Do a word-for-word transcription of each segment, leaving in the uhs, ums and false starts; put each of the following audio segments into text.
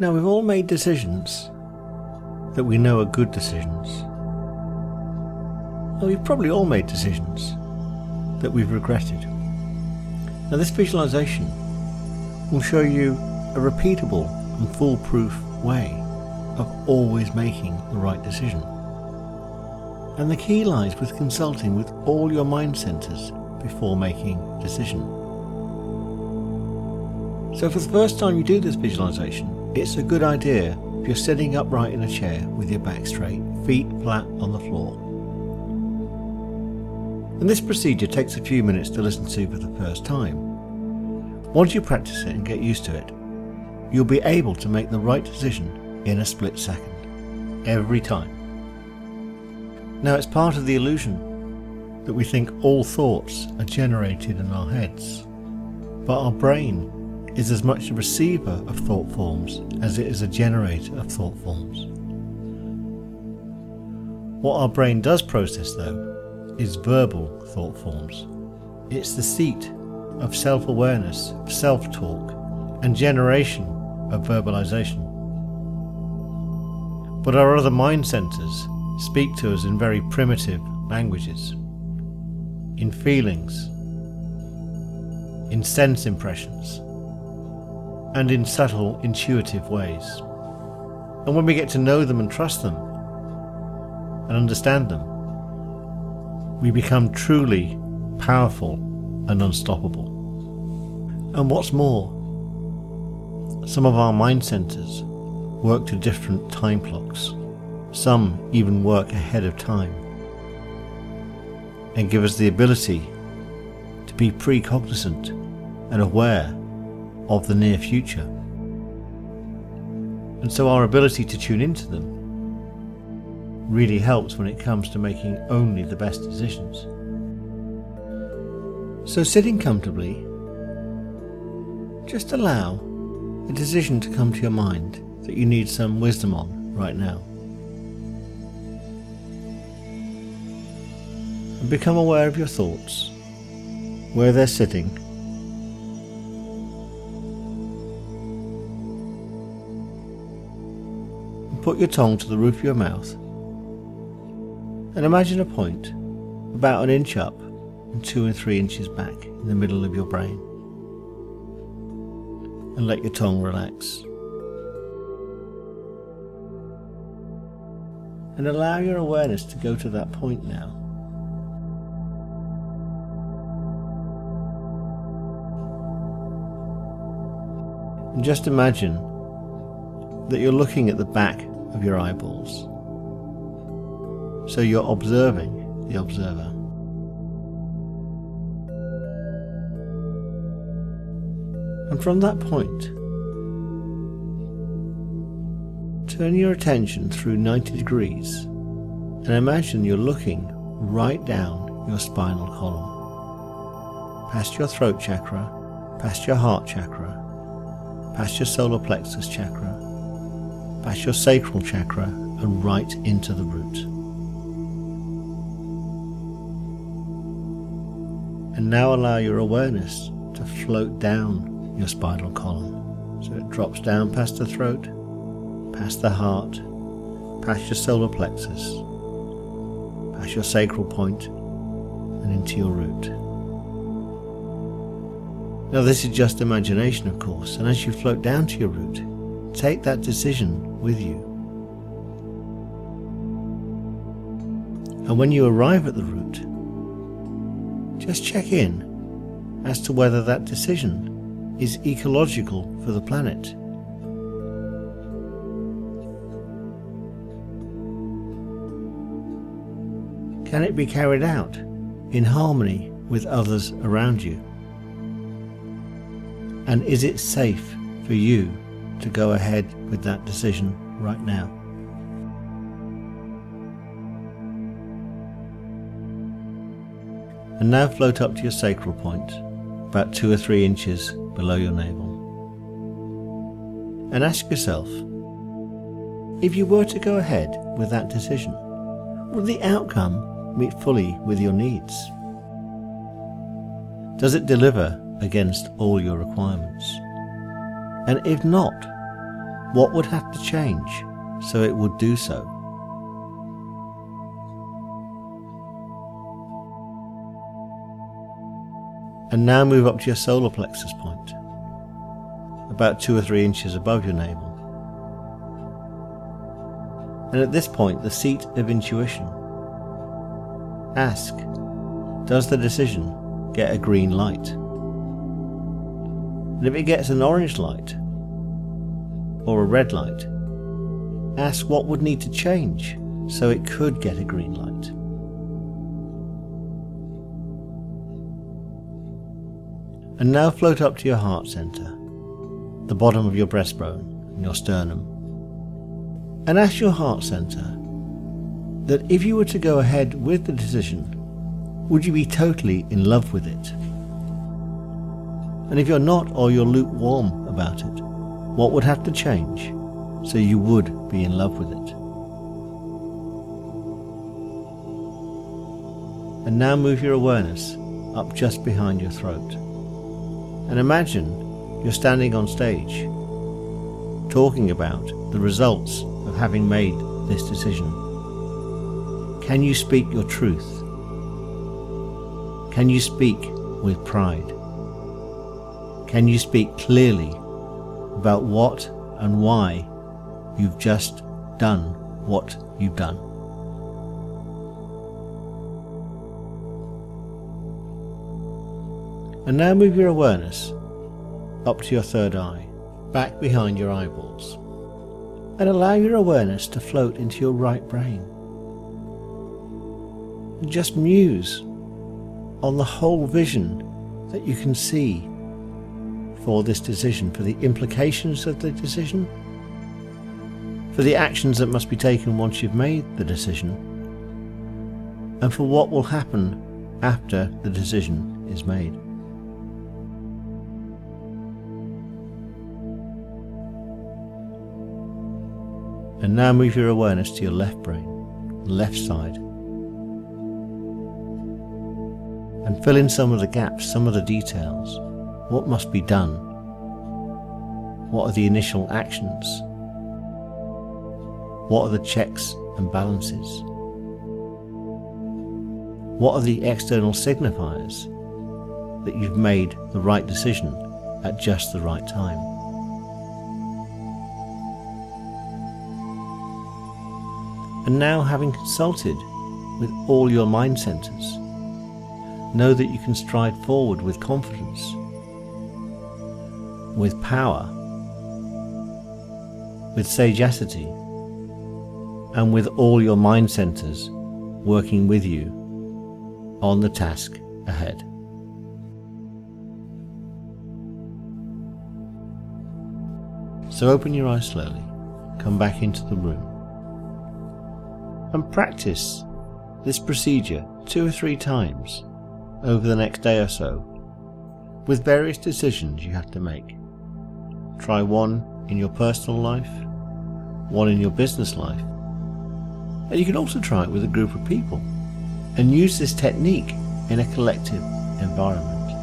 Now, we've all made decisions that we know are good decisions. Well, we've probably all made decisions that we've regretted. Now, this visualization will show you a repeatable and foolproof way of always making the right decision. And the key lies with consulting with all your mind centers before making a decision. So for the first time you do this visualization, it's a good idea if you're sitting upright in a chair with your back straight, feet flat on the floor. And this procedure takes a few minutes to listen to for the first time. Once you practice it and get used to it, you'll be able to make the right decision in a split second, every time. Now, it's part of the illusion that we think all thoughts are generated in our heads, but our brain is as much a receiver of thought forms as it is a generator of thought forms. What our brain does process, though, is verbal thought forms. It's the seat of self-awareness, self-talk, and generation of verbalization. But our other mind centers speak to us in very primitive languages, in feelings, in sense impressions, and in subtle, intuitive ways. And when we get to know them and trust them and understand them, we become truly powerful and unstoppable. And what's more, some of our mind centers work to different time clocks. Some even work ahead of time and give us the ability to be precognizant and aware of the near future. And so our ability to tune into them really helps when it comes to making only the best decisions. So sitting comfortably, just allow a decision to come to your mind that you need some wisdom on right now. And become aware of your thoughts, where they're sitting, and put your tongue to the roof of your mouth and imagine a point about an inch up and two and three inches back in the middle of your brain, and let your tongue relax. And allow your awareness to go to that point now. And just imagine that you're looking at the back of your eyeballs. So you're observing the observer. And from that point, turn your attention through ninety degrees and imagine you're looking right down your spinal column, past your throat chakra, past your heart chakra, past your solar plexus chakra, past your sacral chakra, and right into the root. And now allow your awareness to float down your spinal column. So it drops down past the throat, past the heart, past your solar plexus, past your sacral point, and into your root. Now this is just imagination, of course, and as you float down to your root, take that decision with you. And when you arrive at the root, just check in as to whether that decision is ecological for the planet. Can it be carried out in harmony with others around you? And is it safe for you to go ahead with that decision right now? And now float up to your sacral point, about two or three inches below your navel. And ask yourself, if you were to go ahead with that decision, would the outcome meet fully with your needs? Does it deliver against all your requirements? And if not, what would have to change so it would do so? And now move up to your solar plexus point, about two or three inches above your navel. And at this point, the seat of intuition. Ask, does the decision get a green light? And if it gets an orange light or a red light, ask what would need to change so it could get a green light. And now float up to your heart center, the bottom of your breastbone and your sternum, and ask your heart center that if you were to go ahead with the decision, would you be totally in love with it? And if you're not, or you're lukewarm about it, what would have to change so you would be in love with it? And now move your awareness up just behind your throat. And imagine you're standing on stage, talking about the results of having made this decision. Can you speak your truth? Can you speak with pride? Can you speak clearly about what and why you've just done what you've done? And now move your awareness up to your third eye, back behind your eyeballs, and allow your awareness to float into your right brain. And just muse on the whole vision that you can see for this decision, for the implications of the decision, for the actions that must be taken once you've made the decision, and for what will happen after the decision is made. And now move your awareness to your left brain, left side, and fill in some of the gaps, some of the details. What must be done? What are the initial actions? What are the checks and balances? What are the external signifiers that you've made the right decision at just the right time? And now, having consulted with all your mind centers, know that you can stride forward with confidence, with power, with sagacity, and with all your mind centers working with you on the task ahead. So open your eyes slowly, come back into the room, and practice this procedure two or three times over the next day or so, with various decisions you have to make. Try one in your personal life, one in your business life, and you can also try it with a group of people and use this technique in a collective environment.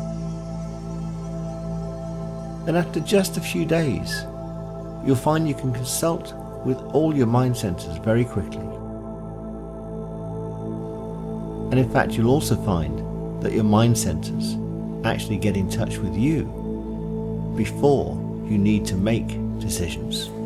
And after just a few days, you'll find you can consult with all your mind centers very quickly. And in fact, you'll also find that your mind centers actually get in touch with you before you need to make decisions.